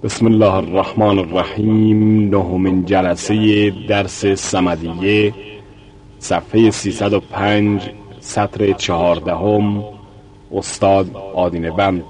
بسم الله الرحمن الرحیم. نهمین جلسه درس صمدیه، صفحه 305، سطر 14، استاد آدینه بند،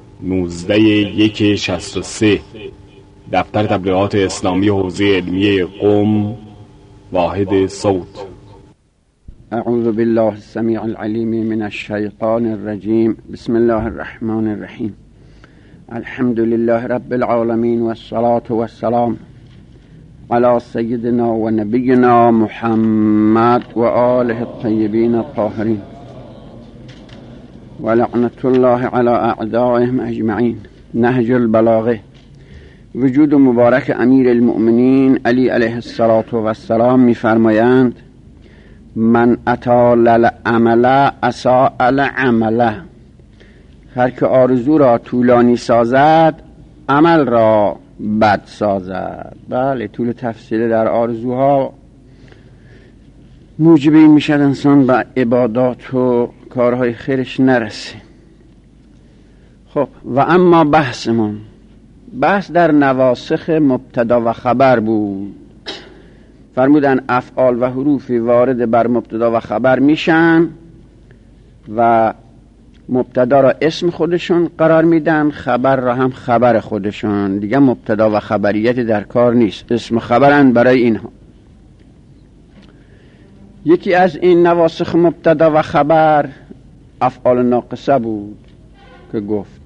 19/1/63، دفتر تبلیغات اسلامی حوزه علمیه قم، واحد صوت. اعوذ بالله السمیع العلیم من الشیطان الرجیم. بسم الله الرحمن الرحیم. الحمد لله رب العالمین والصلاة والسلام علی سیدنا و نبینا محمد و آله الطیبین الطاهرین و لعنت الله علی اعدائهم اجمعین. نهج البلاغه. وجود مبارک امیر المؤمنین علی علیه الصلاة والسلام می‌فرمایند: من اطال العمل اساء العمل. هر که آرزو را طولانی سازد عمل را بد سازد. بله، طول تفصیل در آرزوها موجب این میشد انسان به عبادات و کارهای خیرش نرسه. خب، و اما بحث در نواسخ مبتدا و خبر بود. فرمودن افعال و حروفی وارد بر مبتدا و خبر میشن و مبتدا را اسم خودشون قرار میدن، خبر را هم خبر خودشون. دیگه مبتدا و خبریت در کار نیست، اسم و خبرن برای اینها. یکی از این نواسخ مبتدا و خبر افعال ناقصه بود که گفت.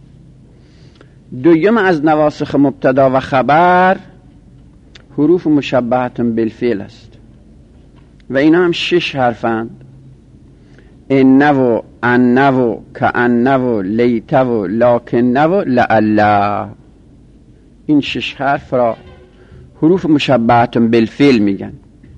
دویم از نواسخ مبتدا و خبر حروف مشبهه بالفعل است و اینا هم 6 حرفند: ان و ان و کأن و لیت و لکن و لعل. این 6 حرف را حروف مشبهه بالفعل میگن.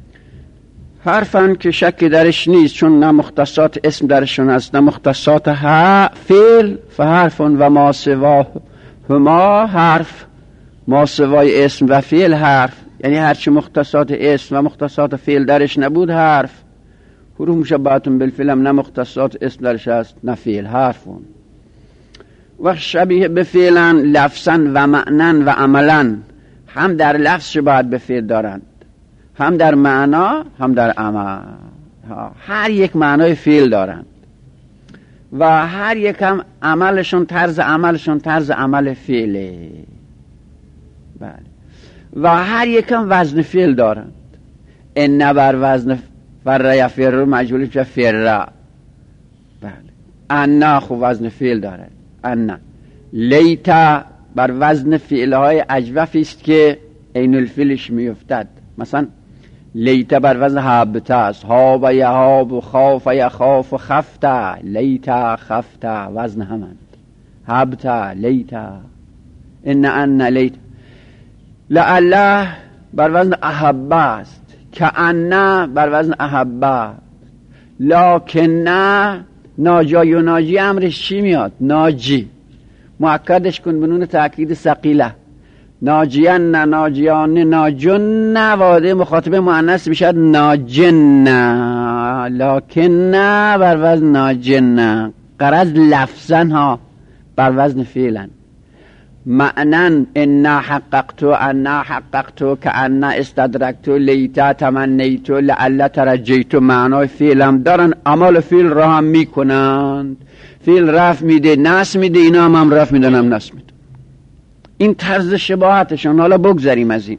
حرفن که شک درش نیست، چون نه مختصات اسم درشون است نه مختصات فعل. فحرف و ما سوا هما حرف، ما سوای اسم و فعل حرف. یعنی هرچی مختصات اسم و مختصات فعل درش نبود حرف. حروف مشبهه بالفعل هم نه مختصات اسم درش است نه فعل، حرفون. و شبیه به فعلن لفظا و معنن و عملا. هم در لفظ شباهت به فعل دارند، هم در معنا، هم در عمل. هر یک معنای فعل دارند و هر یک هم عملشون طرز عمل فعله. بله. و هر یک هم وزن فعل دارند. ان بر وزن فر یفر مجهول میشه فر. بله. ان خو وزن فعل داره. ان. لیت بر وزن فعلهای اجوف است که عین الفعلش میافتد. مثلا لیت بر وزن حبت است. هاب یهاب، خاف یخاف، خفت لیت، خفت وزن همند. حبت لیت. ان لیت. لعله بر وزن احبه است. کأن بر وزن احبه. لکن ناجی و ناجی امرش چی میاد؟ ناجی. مؤکدش کن بنون تأکید ثقیله. ناجیان، ناجیان، ناجن. واده مخاطب مؤنث میشد ناجن. لکن بر وزن ناجن. غرض لفظن ها بر وزن فعلن. معنن ان حققت، ان حققت، کأن استدرکت، لیت تمنیت، لعل ترجیت. معنای فعل هم دارن، عمل فعل را هم میکنند. فعل رفع میده، نصب میده، اینا هم رفع میدن هم نصب میده. این طرز شباهتشون. حالا بگذاریم از این.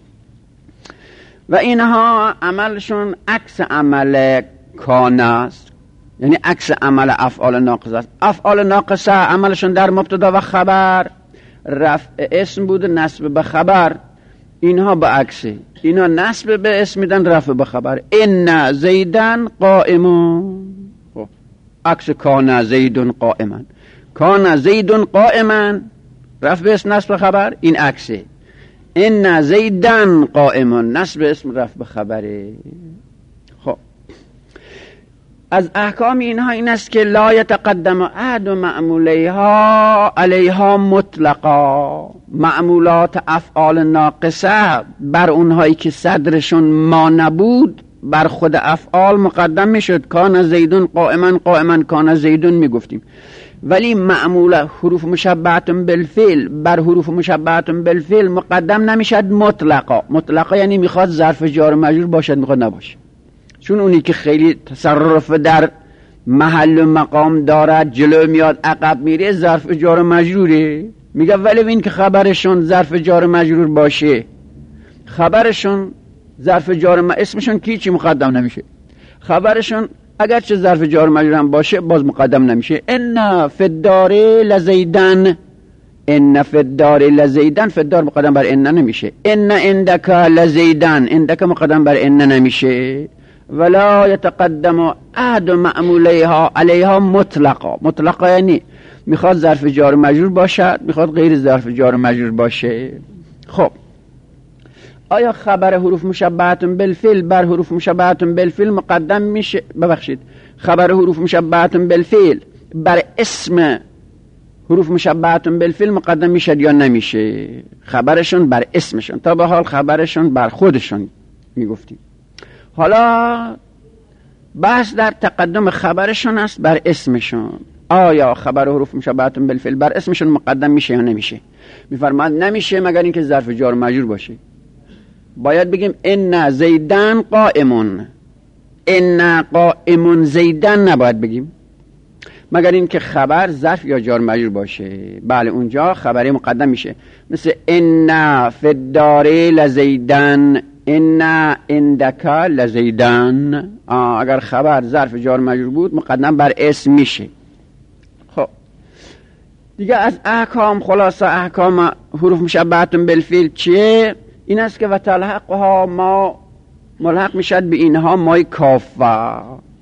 و اینها عملشون عکس عمل کان است، یعنی عکس عمل افعال ناقصه است. افعال ناقصه عملشون در مبتدا و خبر رفع اسم بود، نصب به خبر. اینها به عکسه. اینا نصب به اسم میدن، رفع به خبر. ان زیدن قائمون. عکس کان زیدن قائما. کان زیدن قائما رفع به اسم، نصب به خبر. این عکسه. ان زیدن قائمون نصب اسم، رفع به خبره. خب، از احکام اینها این است که لا یتقدم احد معمولیها علیها مطلقا. معمولات افعال ناقصه بر اونهایی که صدرشون ما نبود بر خود افعال مقدم میشد. کان زیدون قائما، قائما کان زیدون میگفتیم. ولی معمول حروف مشبهه بالفعل بر حروف مشبهه بالفعل مقدم نمیشد مطلقا یعنی میخواد ظرف جار مجرور باشد میخواد نباشه، چون اونی که خیلی تصرف در محل و مقام دارد جلو میاد عقب میره ظرف جار مجروره. میگه ولی این که خبرشون ظرف جار مجرور باشه، خبرشون ظرف جار اسمشون کی چی مقدم نمیشه، خبرشون اگرچه ظرف جار مجرور هم باشه باز مقدم نمیشه. ان فی الدار لزیدن، ان فی الدار لزیدن، فی الدار مقدم بر ان نمیشه. ان عندک لزیدن، عندک مقدم بر ان نمیشه. ولا يتقدم احد معمولیها علیها مطلقا یعنی میخواد ظرف جار مجرور باشد میخواد غیر ظرف جار مجرور باشه. خب آیا خبر حروف مشبهه بالفعل بر حروف مشبهه بالفعل مقدم میشه؟ خبر حروف مشبهه بالفعل بر اسم حروف مشبهه بالفعل مقدم میشه یا نمیشه؟ خبرشون بر اسمشون، تا به حال خبرشون بر خودشون میگفتیم. حالا بحث در تقدم خبرشون است بر اسمشون. آیا خبر حروف مشبهه بالفعل بر اسمشون مقدم میشه یا نمیشه؟ میفرماد نمیشه مگر اینکه ظرف جار مجرور باشه. باید بگیم ان زیدن قائمون، ان قائمون زیدن نباید بگیم مگر اینکه خبر ظرف یا جار مجرور باشه. بله اونجا خبری مقدم میشه، مثل ان فی الدار لزیدن، ان عندک لزیدن. اگر خبر ظرف جار مجرور بود مقدم بر اسم میشه. خب دیگه از احکام، خلاصه احکام حروف مشبهه بالفعل چیه؟ این است که و تلحقها ما ملحق میشد به اینها مای کافه.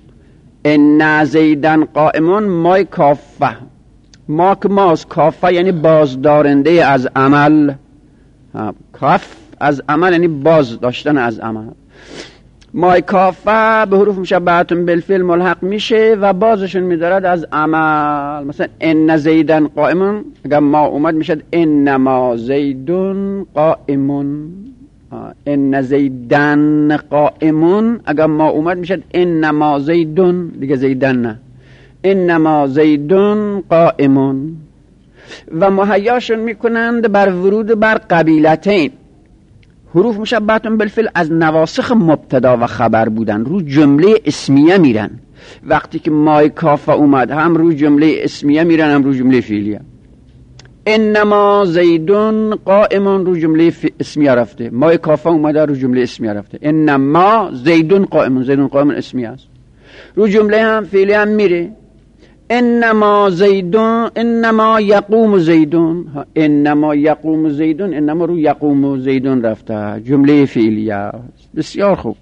ان زیدن قائمون مای کافه، ما که ماست، کافه یعنی بازدارنده از عمل، کاف از عمل یعنی باز داشتن از عمل. مای کافه به حروف مشبهه بالفعل ملحق میشه و بازشون میدارد از عمل. مثلا ان زیدن قائمون اگر ما اومد میشد انما زیدن قائمون، ان زیدن قائمون اگر ما اومد میشد انما زیدن، دیگه زیدن نه، انما زیدن قائمون. و مهیاشون میکنند بر ورود بر قبیلتین. حروف مشبهه بالفعل از نواسخ مبتدا و خبر بودن رو جمله اسمیه میرن. وقتی که مای کافه اومد هم رو جمله اسمیه میرن هم رو جمله فعلیه. انما زیدون قائمون رو جمله اسمیه رفته، مای کافه اومده رو جمله اسمیه رفته. انما زیدون قائمون، زیدون قائمون اسمیه است، رو جمله هم فعلی هم میره. انما زیدون، انما یقوم زیدون، انما یقوم زیدون، انما رو یقوم زیدون رفته، جمله فعلیه است. بسیار خوب.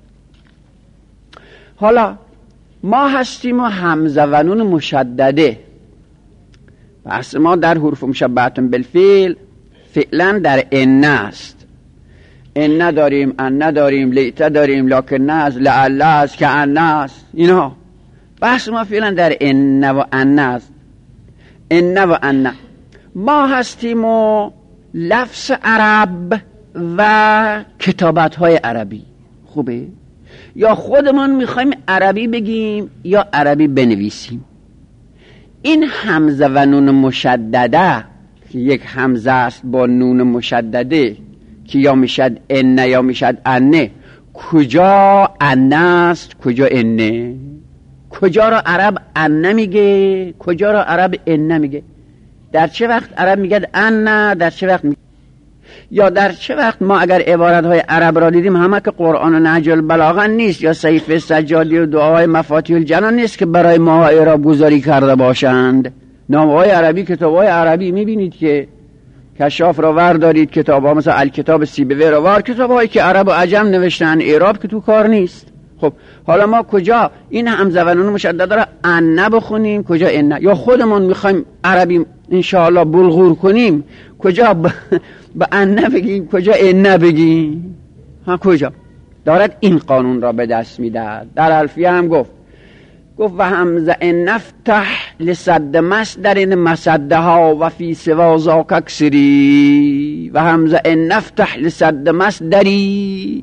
حالا ما هستیم و همزه و نون مشدده. بحث ما در حروف مشبهه بالفعل فعلا در ان است. ان داریم، ان داریم، لیت داریم، لکن است، لعل است، کأن است. اینا بحث ما فعلا در ان و ان است. ان و ان ما هستیم و لفظ عرب و کتابت های عربی. خوبه؟ یا خودمون میخوایم عربی بگیم یا عربی بنویسیم. این همزه و نون مشدده که یک همزه است با نون مشدده که یا میشد ان یا میشد انه، کجا ان است کجا انه؟ کجا را عرب ان میگه کجا را عرب ان میگه؟ در چه وقت عرب میگه ان، در چه وقت یا در چه وقت ما اگر عبارت های عرب را دیدیم همه که قرآن و نهج البلاغه نیست یا سیف سجادی و دعاهای مفاتیح الجنان نیست که برای ما اعراب گذاری کرده باشند. نامه‌های عربی، کتاب‌های عربی میبینید که کشاف را ور دارید، کتاب‌ها مثلا الکتاب سیبوی را ور، کتاب‌هایی که عرب و عجم نوشتن، اعراب که تو کار نیست. خب حالا ما کجا این همزه و نون مشدده را ان بخونیم کجا ان؟ یا خودمون میخوایم عربی انشاءالله بلغور کنیم کجا با ان بگیم کجا ان بگیم؟ کجا؟ دارد این قانون را به دست میده. در الفیه هم گفت و همزه نفتح لصد مصدر مصدها و فی سوا ذاک اکثری و همزه نفتح لصد مصدری.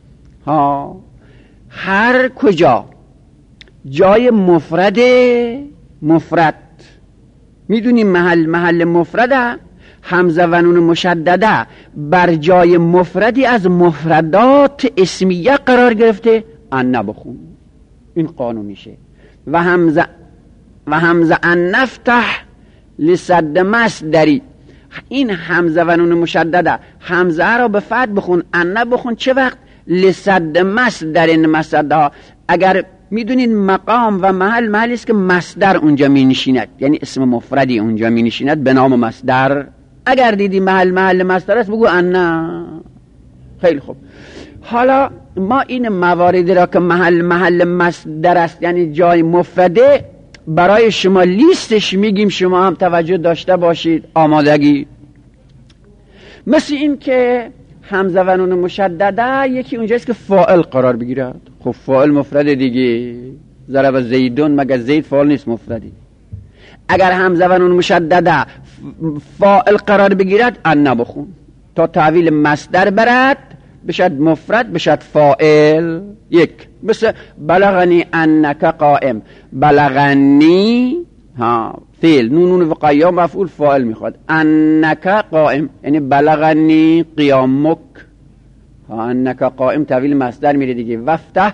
هر کجا جای مفرد میدونیم محل مفرده، همزه و نون مشدده بر جای مفردی از مفردات اسمیه قرار گرفته، ان بخون، این قانونیشه. و همزه ان نفتح لسد مصدری، این همزه و نون مشدده، همزه را به فتح بخون، ان بخون. چه وقت؟ لسد مصدر، مصدر. اگر میدونید مقام و محلی است که مصدر اونجا می نشیند، یعنی اسم مفردی اونجا می نشیند به نام مصدر. اگر دیدی محل مصدر است بگو ان. خیلی خوب. حالا ما این مواردی را که محل مصدر است یعنی جای مفرده برای شما لیستش میگیم، شما هم توجه داشته باشید، آمادگی. مثل این که همزه و نون مشدده یکی اونجاست که فاعل قرار بگیرد. خب فاعل مفرد دیگه، ضرب زیدون، مگر زید فاعل نیست مفردی؟ اگر همزه و نون مشدده فاعل قرار بگیرد ان بخون تا تعویل مصدر برد، بشد مفرد، بشد فاعل. یک مثل بلغنی انک قائم، بلغنی فعل، نون وقایا مفعول، فاعل میخواد. انک قائم یعنی بلغنی قیامک، انک قائم تعویل مصدر میره دیگه. وفتح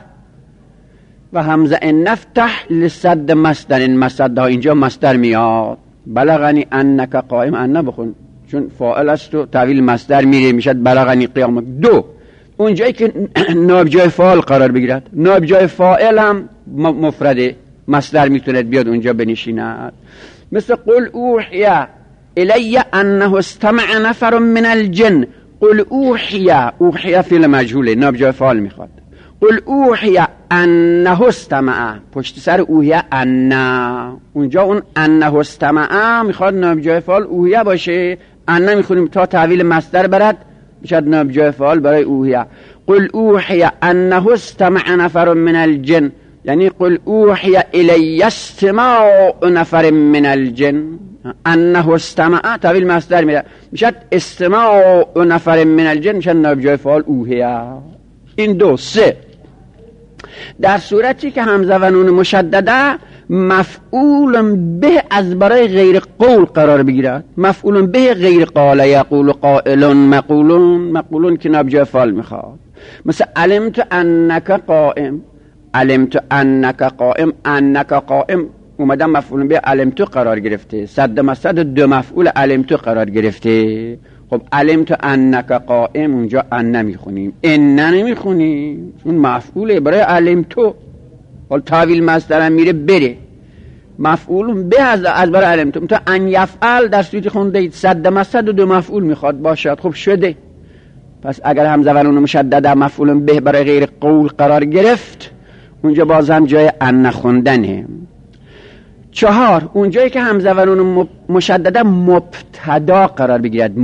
و همزه ان نفتح لسد مصدر، این مصدر اینجا مصدر میاد. بلغنی انک قائم، ان بخون چون فاعل است و تعویل مصدر میره، میشد بلغنی قیامک. دو اونجایی که نائب جای فاعل قرار بگیرد، نائب جای فاعل هم مفرده، مصدر میتوند بیاد اونجا بنشیند. مثل قل اوحی الی انه استمع نفر من الجن، قل اوحی، اوحی فعل مجهوله، نائب جای فاعل میخواد. قل اوحی انه استمع، پشت سر اوحی ان، اونجا اون انه استمع میخواد نائب جای فاعل اوحی باشه، ان میخونیم تا تعویل مصدر برد، بشد نائب جای فاعل برای اوحی. قل اوحی انه استمع نفر من الجن یعنی قل اوحی الی استماع نفر من الجن، انه استمع تعویل مصدر میره، میشد استماع نفر من الجن، میشد نائب جای فاعل اوحی. این دو. سه در صورتی که همزه و نون مشدده مفعول به از برای غیر قول قرار بگیرد، مفعول به غیر قال، یقول قائل، مقولون که نائب جای فاعل میخواد. مثل علمت انک قائم، علمت انک قائم، انک قائم اومدن مفعول به علمت قرار گرفته، صد مصدر دو مفعول علمت قرار گرفته. خب علمت انک قائم اونجا ان نمیخونیم، ان نمیخونیم چون مفعوله برای علمتو. حال تعویل مصدر میره بره، مفعول به از برای علمتو. تا ان یفعل در صورتی خونده اید صد مصدر دو مفعول میخواد باشد، خب شده. پس اگر همزه و نون مشدده مفعول به برای غیر قول قرار گرفت، اونجا باز هم جای ان خوندنه. چهار اونجایی که همزه و نون مشدده مبتدا قرار بگیرد،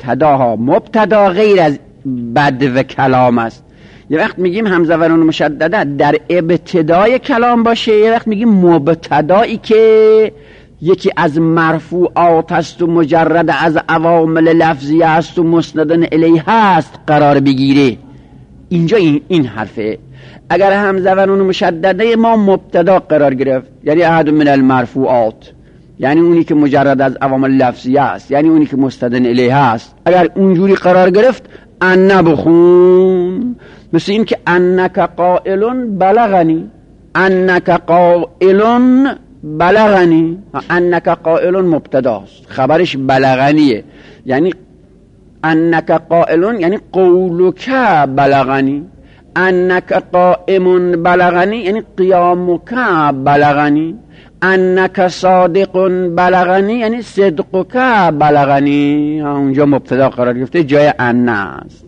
مبتدا غیر از بدو کلام است. یه وقت میگیم همزه و نون مشدده در ابتدای کلام باشه، یه وقت میگیم مبتدایی که یکی از مرفوعات است و مجرد از عوامل لفظی است و مسندن الیه است قرار بگیره. اینجا این حرفه. اگر همزه و نون مشدده ما مبتدا قرار گرفت یعنی احد من المرفوعات، یعنی اونی که مجرد از عوامل لفظی است، یعنی اونی که مستدن الیه است، اگر اونجوری قرار گرفت ان بخون. مثل این که انک قائلون بلغنی، انک قائلون بلغنی، انک قائلون مبتداست، خبرش بلغنیه، یعنی انک قائلون یعنی قولک بلغنی، انک قائم بلغنی یعنی قیامک بلغنی، انک صادق بلغنی یعنی صدقک بلغنی. اونجا مبتدا قرار گرفته، جای ان است.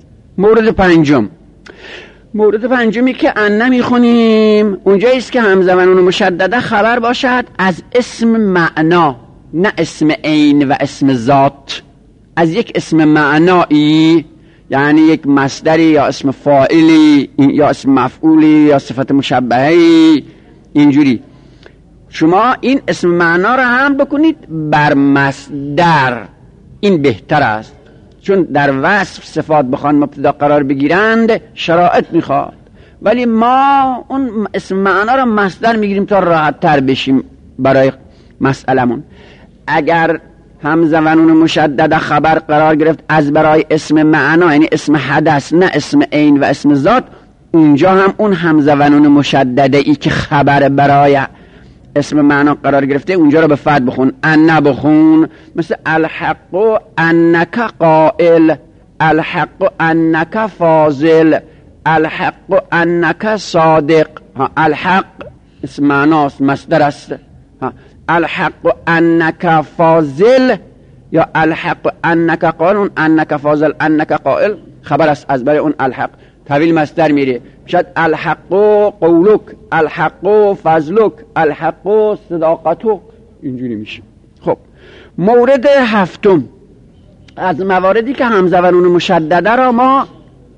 مورد پنجمی که ان میخونیم اونجایی است که همزه و نون مشدده خبر باشد از اسم معنا، نه اسم عین و اسم ذات، از یک اسم معنایی، یعنی یک مصدری یا اسم فاعلی یا اسم مفعولی یا صفت مشبهه‌ای. اینجوری شما این اسم معنا را هم بکنید بر مصدر، این بهتر است، چون در وصف صفات بخوان مبتدا قرار بگیرند شرایط میخواد، ولی ما اون اسم معنا را مصدر میگیریم تا راحت تر بشیم برای مسئلمون. اگر همزه و نون مشدده خبر قرار گرفت از برای اسم معنا، یعنی اسم حدث نه اسم عین و اسم ذات، اونجا هم اون همزه و نون مشدده ای که خبر برای اسم معنا قرار گرفته اونجا رو به فتح بخون، ان بخون. مثل الحق انک قائل، الحق انک فاضل، الحق انک صادق. الحق اسم معناست، مصدر است. الحق انک فاضل یا الحق انک قائل، اون انک فاضل انک قائل خبر است از برای اون الحق، طویل مصدر میره، شاید الحق قولک، الحق فضلک، الحق صداقتک، اینجوری میشه. خب مورد هفتم از مواردی که همزه و نون مشدده را ما،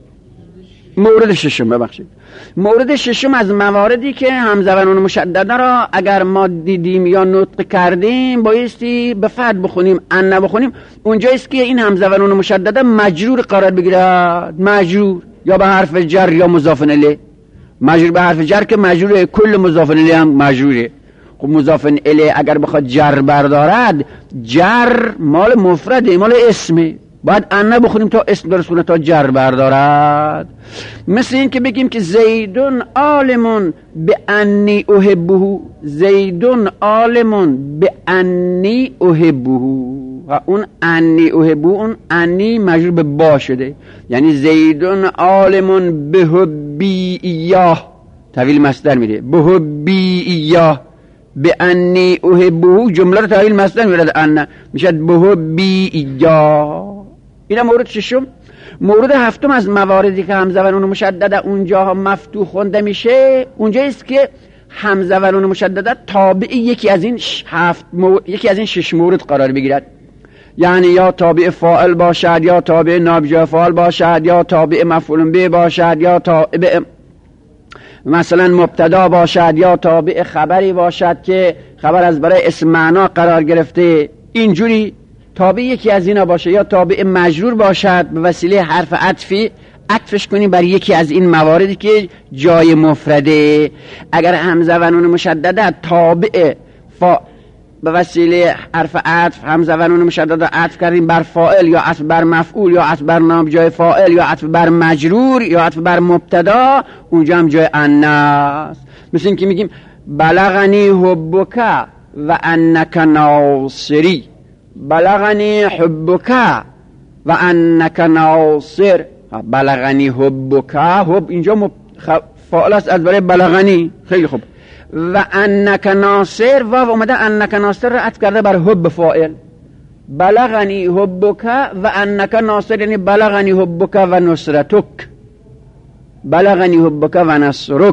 مورد ششم ببخشید، مورد ششم از مواردی که همزه و نون مشدده را اگر ما دیدیم یا نطق کردیم بایستی به فتح بخونیم، ان بخونیم، اونجاییست که این همزه و نون مشدده مجرور قرار بگیرد، مجرور یا به حرف جر یا مضاف الیه. مجرور به حرف جر که مجروره، کل مضاف الیه هم مجروره. خب مضاف الیه اگر بخواد جر بردارد، جر مال مفرده، مال اسمه، باید انه بخونیم تا اسم برسونه تا جر بردارد. مثل این که بگیم که زیدون عالمون به انی احبه، زیدون عالمون به انی احبه، و اون انی احبه، اون انی مجرور به با شده، یعنی زیدون عالمون به حبی ایاه، طویل مصدر میره، به حبی ایاه، به انی احبه جمله رو طویل مصدر میره، ان میشه به حبی ایاه. این مورد ششم. مورد هفتم از مواردی که همزه و نون مشدده اونجاها مفتوح خونده میشه، اونجاییست که همزه و نون مشدده تابع یکی از این شش مورد قرار بگیرد، یعنی یا تابع فاعل باشد، یا تابع نابجا فاعل باشد، یا تابع مفعول به باشد، یا تابع مثلا مبتدا باشد، یا تابع خبری باشد که خبر از برای اسم معنا قرار گرفته، اینجوری تابع یکی از اینا باشه، یا تابع مجرور باشد به وسیله حرف عطفی عطفش کنیم بر یکی از این مواردی که جای مفرده. اگر همزه و نون مشدده تابع به وسیله حرف عطف همزه و نون مشدده عطف کردیم بر فاعل یا عطف بر مفعول یا عطف بر نام جای فاعل یا عطف بر مجرور یا عطف بر مبتدا، اونجا هم جای ان است. مثل این که میگیم بلغنی حبک و انک ناصری، بلغنی حبک و انک ناصر. بلغنی حبک، حب اینجا فاعل است از برای بلغنی، خیلی خوب. و انک ناصر، واو اومده انک ناصر را عطف کرده بر حب فاعل، بلغنی حبک و انک ناصر، یعنی بلغنی حبک و نصرتک، بلغنی حبک و نصرک.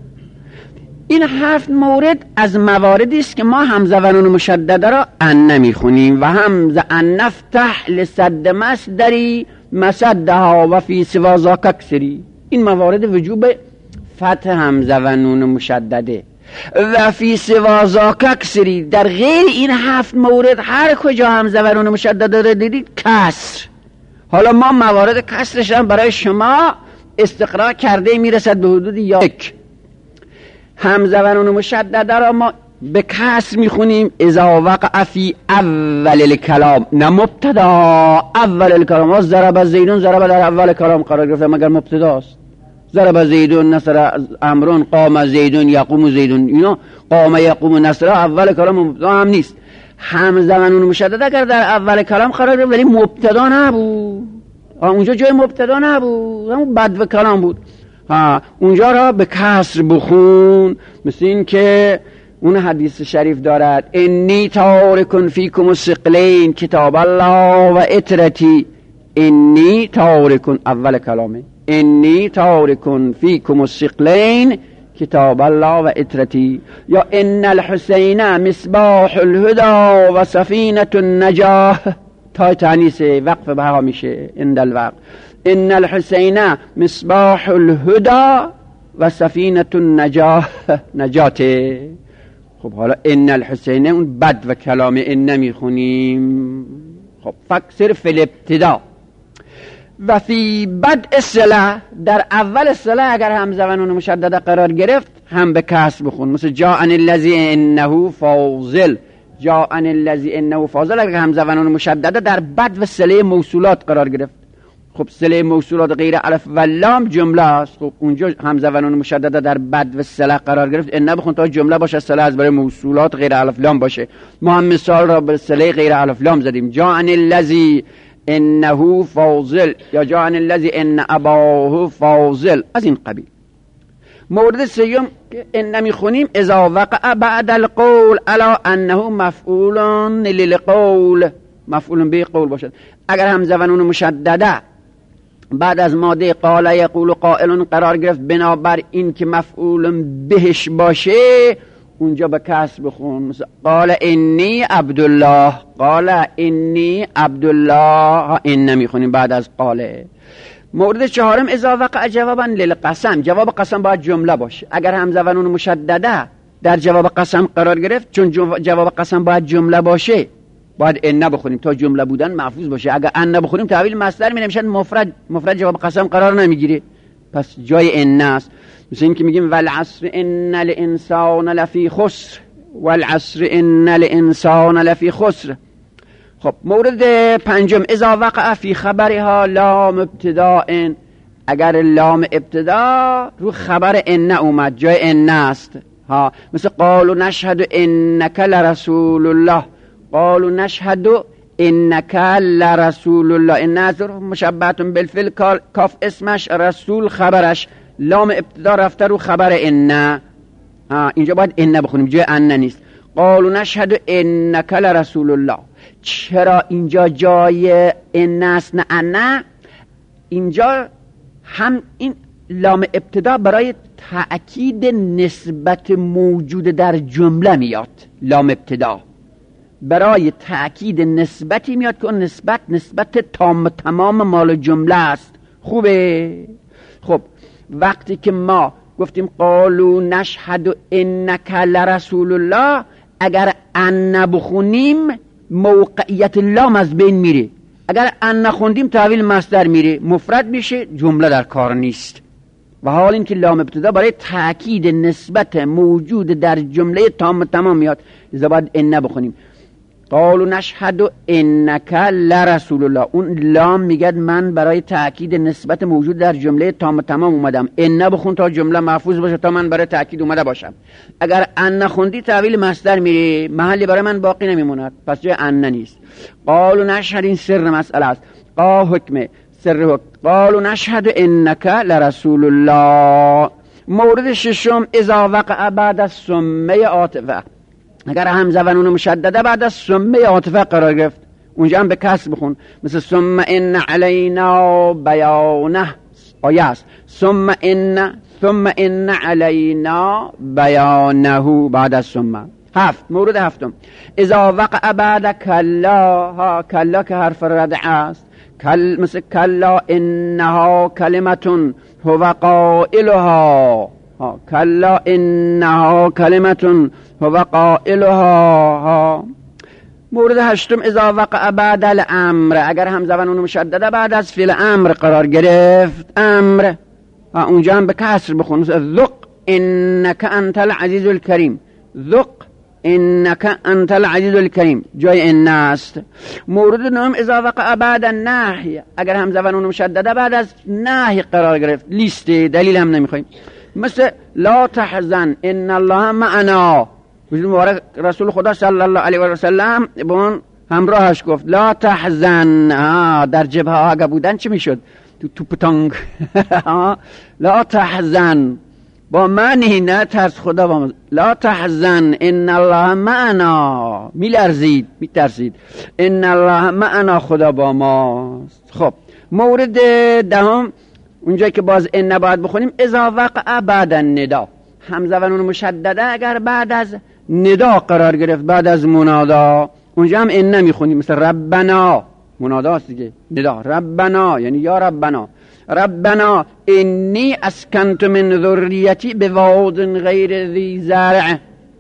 این 7 مورد از مواردی است که ما همزه و نون مشدده را ان میخونیم و همزه ان نفتح لسد مصدری مسدها و فی سوا ذاک اکثری. این موارد وجوب فتح همزه و نون مشدده. و فی سوا ذاک اکثری، در غیر این 7 مورد هر کجا همزه و نون مشدده را دیدید کسر. حالا ما موارد کسرش هم برای شما استقرار کرده، میرسد به حدود 1. همزه و نون مشدده را ما به کسر میخونیم اذا وقع فی اول الکلام، نه مبتدا، اول الکلام. ضرب زیدون، ضرب در اول کلام قرار گرفته مگر مبتداست. ضرب زیدون، نصر امرون، قام زیدون، یقوم زیدون، اینا قام یقوم نصر اول کلام مبتدا هم نیست. همزه و نون مشدده اگر در اول کلام قرار گرفت ولی مبتدا نبود، اونجا جای مبتدا نبود، همون بدو کلام بود، اونجا را به کسر بخون. مثل این که اون حدیث شریف دارد انی تارکن فیکم الثقلین کتاب الله و اطرتی، انی تارکن اول کلامه، انی تارکن فیکم الثقلین کتاب الله و اطرتی. یا ان الحسین مصباح الهدى و سفینة النجاح، تا تانیس وقف بها میشه عند الوقف. ان الحسین مصباح الهدى و سفینة النجاح، نجاته. خب حالا ان الحسین اون بد و کلام ان نمیخونیم. خب فکسر فی الابتدا و فی بدء الصله، در اول الصله اگر همزه و نون مشدده قرار گرفت هم به کسر بخون. مثل جاءنی الذی انه فاضل، جاءن الذی انه فاضل اگر همزه و نون مشدده در بد و صله موصولات قرار گرفت. خب صله موصولات غیر الف و لام جمله است. خب اونجا همزه و نون مشدده در بد و صله قرار گرفت، ان بخون تا جمله باشه، صله از برای موصولات غیر الف لام باشه. ما هم مثال را به صله غیر الف لام زدیم. جاءن الذی انه فاضل یا جاءن الذی ان اباه فاضل، از این قبیل. مورد سیوم که ان میخونیم اذا وقع بعد القول الا انه مفعول للقول، مفعول به قول باشد. اگر همزه و نون مشدده بعد از ماده قال یقول قائل قرار گرفت بنابر این که مفعول بهش باشه، اونجا به کسر بخون. مثلا قال انی عبدالله، قال انی عبدالله، این میخونیم بعد از قاله. مورد چهارم اذا وقع جوابا للقسم، جواب قسم باید جمله باشه. اگر همزه و نون مشدده در جواب قسم قرار گرفت، چون جواب قسم باید جمله باشه، باید ان بخونیم تا جمله بودن محفوظ باشه. اگر ان بخونیم تحویل مصدر می نمیشن، مفرد جواب قسم قرار نمیگیره، پس جای ان است. مثل این که میگیم والعصر ان الانسان لفی خسر، والعصر ان الانسان لفی خسر. خب مورد پنجم اذا وقع فی خبرها لام ابتداء، اگر لام ابتدا رو خبر ان اومد، جای ان است. ها مثل قالوا نشهد انک لرسول الله، قالوا نشهد انک لرسول الله، ان از مشبهه بالفعل، کاف اسمش، رسول خبرش، لام ابتدا رفته رو خبر ان. اینجا باید ان بخونیم، جای ان نیست. قالوا نشهد انک لرسول الله. چرا اینجا جای ان است نه ان؟ اینجا هم این لام ابتدا برای تأکید نسبت موجود در جمله میاد. لام ابتدا برای تأکید نسبتی میاد که اون نسبت تمام مال جمله است. خوبه؟ خب وقتی که ما گفتیم قالوا نشهد انک لرسول الله، اگر ان بخونیم موقعیت لام از بین میره، اگر ان خوندیم تحویل مصدر میره، مفرد میشه، جمله در کار نیست. و حال این که لام ابتدا برای تأکید نسبت موجود در جمله تمام میاد، لذا باید ان بخونیم. قالوا نشهد انک لرسول الله، اون لام میگه من برای تأکید نسبت موجود در جمله تمام اومدم، ان بخون تا جمله محفوظ باشه، تا من برای تأکید اومده باشم. اگر ان خوندی تحویل مصدر میری، محلی برای من باقی نمیموند، پس جای ان نیست. قالوا نشهد، این سر مسئله است، حکم سر حکم. قالوا نشهد انک لرسول الله. مورد ششم اذا وقع بعد از ثمه عاطفه، اگر همزه و نون مشدده بعد از ثمه عاطفه قرار گرفت، اونجا هم به کسر بخون. مثل ثم ان علینا بیانه، آیه است، ثم ان علینا بیانه بعد از ثم. مورد هفتم اذا وقع بعد کلا، کلا که حرف ردع است، مثل کلا انها کلمتون هو قائلها، کلا انها کلمتون هو قائلها. مورد هشتم اذا وقع بعد الامر، اگر همزه و نون مشدده بعد از فعل امر قرار گرفت، امر، اونجا هم به کسر بخون. ذق انک انت العزیز الکریم، ذق انک انت العزیز الکریم، جای ان است. مورد نهم اذا وقع بعد النهی، اگر همزه و نون مشدده بعد از نهی قرار گرفت، لیست دلیل هم نمیخوایم. مثل لا تحزن ان الله معنا، مبارک رسول خدا صلی الله علیه و سلم با اون همراهش گفت لا تحزن. در جبهه آگه بودن چی میشد؟ تو پتانگ. لا تحزن با معنی نه ترس، خدا با من. لا تحزن ان الله معنا، میلرزید، میترسید. ان الله معنا، خدا با ماست. خب مورد دهم اونجایی که باز ان باید بخونیم اذا وقع بعد الندا، همزه و نون مشدده اگر بعد از ندا قرار گرفت، بعد از منادا، اونجا هم ان میخونیم. مثل ربنا، مناداست دیگه، ندا، ربنا یعنی یا ربنا، ربنا انی اسکنت من ذریتی بواد غیر ذی زرع،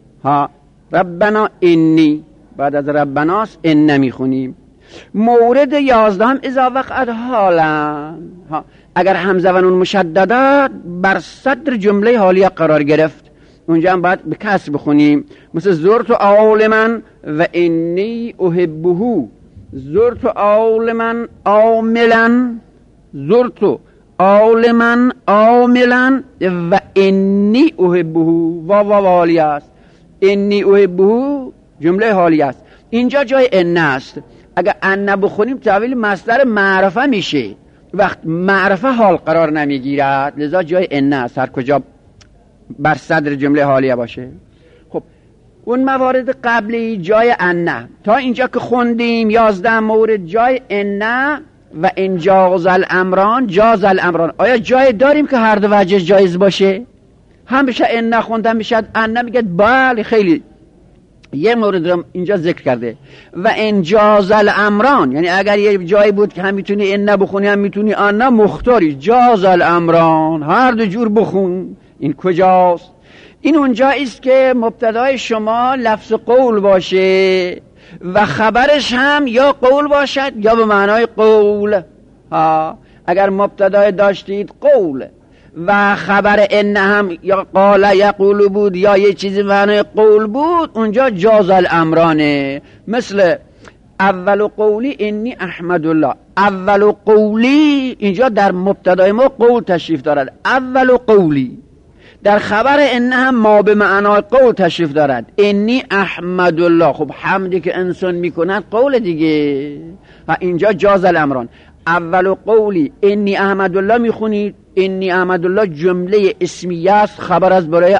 ربنا انی، بعد از ربناست ان میخونیم. مورد 11 اذا وقعت حالا، اگر همزه و نون مشدده بر صدر جمله حالیه قرار گرفت، اونجا هم باید به کسر بخونیم، مثل زرت عالما و انی احبه، زرت عالما عاملا، زرت عالما عاملا و انی احبه، واو حالی است، انی احبه جمله حالی است. اینجا جای ان است. اگر ان بخونیم تعویل مصدر معرفه میشه، وقت معرفه حال قرار نمیگیرد، لذا جای ان است هر کجا بر صدر جمله حالیه باشه. خب اون موارد قبلی جای ان، تا اینجا که خوندیم 11 مورد جای ان و ان جاز الامران، جاز الامران. آیا جای داریم که هر دو وجه جایز باشه؟ هم بشه ان خوندن میشد ان میگه بله خیلی. یه مورد رو اینجا ذکر کرده و ان جاز الامران، یعنی اگر یه جایی بود که هم میتونی ان بخونی هم میتونی ان، مختاری جاز الامران، هر دو جور بخون. این کجاست؟ این اونجایی است که مبتدای شما لفظ قول باشه و خبرش هم یا قول باشد یا به معنای قول. اگر مبتدای داشتید قول و خبر ان هم یا قال یقول بود یا یه چیزی معنای قول بود، اونجا جاز الامرانه. مثل اول قولی انی احمد الله، اول قولی اینجا در مبتدای ما قول تشریف دارد، اول قولی. در خبر ان هم ما به معنای قول تشریف دارد، انی احمد الله. خب حمدی که انسان میکند قول دیگه. اینجا جاز الامران. اول قولی انی احمد الله میخونید، انی احمد الله جمله اسمیه است، خبر از برای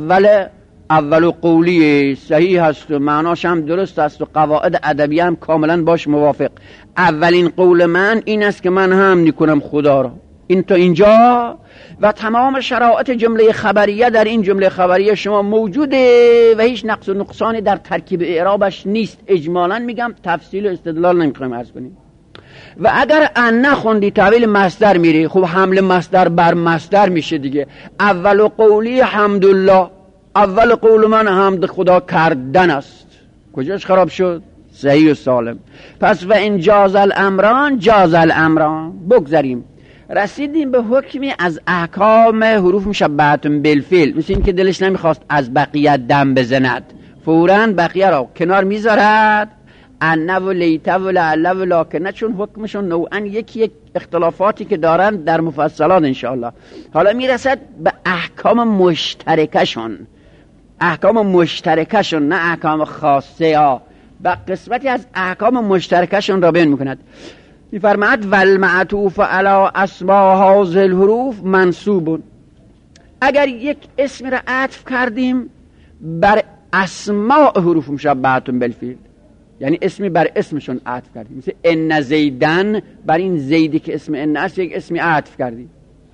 اول قولی، صحیح هست و معناش هم درست است و قواعد ادبیه هم کاملا باش موافق. اولین قول من این است که من حمد کنم خدا را. این تا اینجا و تمام شرایط جمله خبریه در این جمله خبریه شما موجوده و هیچ نقص و نقصانی در ترکیب اعرابش نیست. اجمالا میگم، تفصیل و استدلال نمیخوایم عرض کنیم. و اگر ان خوندی تعویل مصدر میری، خب حمل مصدر بر مصدر میشه دیگه. اول قولی حمدالله، اول قول من حمد خدا کردن است. کجاش خراب شد؟ صحیح و سالم. پس و ان جاز الامران، جاز الامران. بگذاریم رسیدیم به حکمی از احکام حروف مشبهه بالفعل. مثل این که دلش نمیخواست از بقیه دم بزند، فوراً بقیه را کنار میذارد، ان و لیت و لعل و لکنه، چون حکمشون نوعا یک اختلافاتی که دارن در مفصلات انشاءالله. حالا میرسد به احکام مشترکشون، احکام مشترکشون، نه احکام خاصه ها. به قسمتی از احکام مشترکشون را بیان میکند. میفرماید والمعطوف علی اسماء هذه الحروف منصوب. اگر یک اسم را عطف کردیم بر اسماء حروف مشبهه بالفعل، یعنی اسمی بر اسمشون عطف کردیم، مثل ان زیدن، بر این زیدی که اسم ان است یک اسمی عطف کردیم.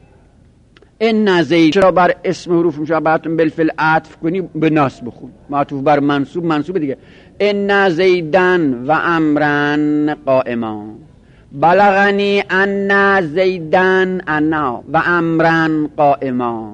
ان زید را بر اسم حروف مشبهه بالفعل عطف کنی به نصب بخون، معطوف بر منصوب، منصوب دیگه. ان زیدن و امرن قائمان، بلغنی ان زیدن انا و امرن قائمان،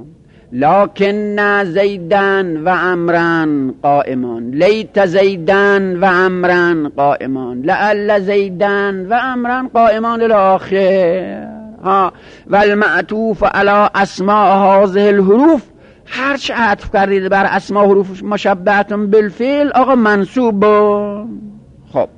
لکن زیدن و امرن قائمان، لیت زیدن و امرن قائمان، لعل زیدن و امرن قائمان الاخر. و المعطوف علی اسماء هذه الحروف، هر چه عطف کردید بر اسماء حروف مشبهه بالفعل آقا منصوب. خب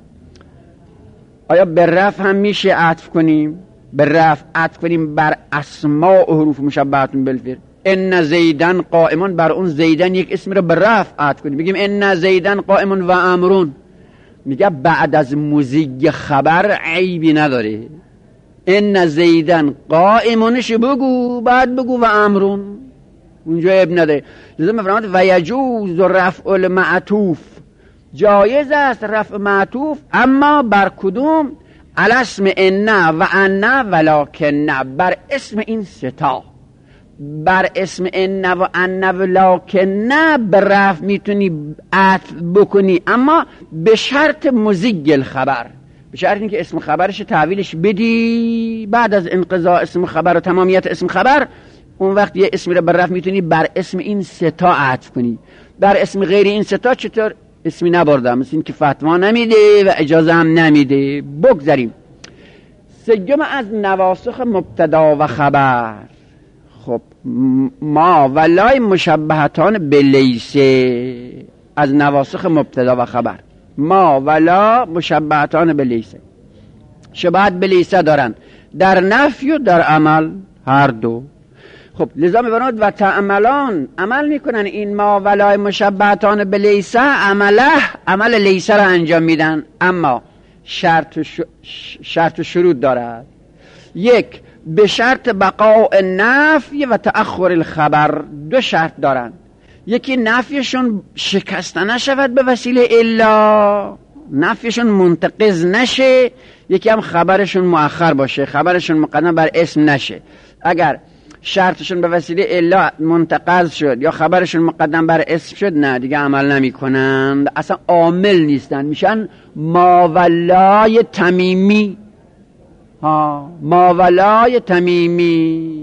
آیا به رفع هم میشه عطف کنیم؟ به رفع عطف کنیم بر اسماء حروف مشبهه بالفعل. ان زیدن قائمان، بر اون زیدن یک اسم رو به رفع عطف کنیم، بگیم ان زیدن قائمان و امرون. میگه بعد از مزیج خبر عیبی نداره، ان زیدن قائمانش بگو، بعد بگو و امرون، اونجا عیب نداره. لذا میفرماید و یجوز رفع المعطوف، جایز است رفع معطوف، اما بر کدوم؟ علی اسم ان و ان ولکن، بر اسم این ستا، بر اسم ان و ان ولکن به رفع میتونی عطف بکنی، اما به شرط مزیج الخبر، به شرط اینکه اسم خبرش تعویلش بدی بعد از انقضاء اسم خبر و تمامیت اسم خبر، اون وقت یه اسمی رو بر رفع میتونی بر اسم این ستا عطف کنی. بر اسم غیر این ستا چطور؟ اسمی نبردم، مثل این که فتوا نمیده و اجازه هم نمیده. بگذاریم سیوم از نواسخ مبتدا و خبر. خب ما و لای مشبهتان به لیسه از نواسخ مبتدا و خبر. ما و لا مشبهتان به لیسه، شباهت به لیسه دارن در نفی و در عمل هر دو. خب لذا می‌فرماید و تعملان، عمل میکنن این ما و لای مشبهتان به لیسه، عمل لیسه را انجام میدن، اما شرط و شروط دارد. یک، به شرط بقاء نفی و تأخر الخبر. دو شرط دارن، یکی نفیشون شکسته نشود به وسیله الا، نفیشون منتقض نشه، یکی هم خبرشون مؤخر باشه، خبرشون مقدم بر اسم نشه. اگر شرطشون به وسیله الا منتقض شد یا خبرشون مقدم بر اسم شد، نه دیگه عمل نمی کنند، اصلا عامل نیستن، میشن ماولای تمیمی. ماولای تمیمی.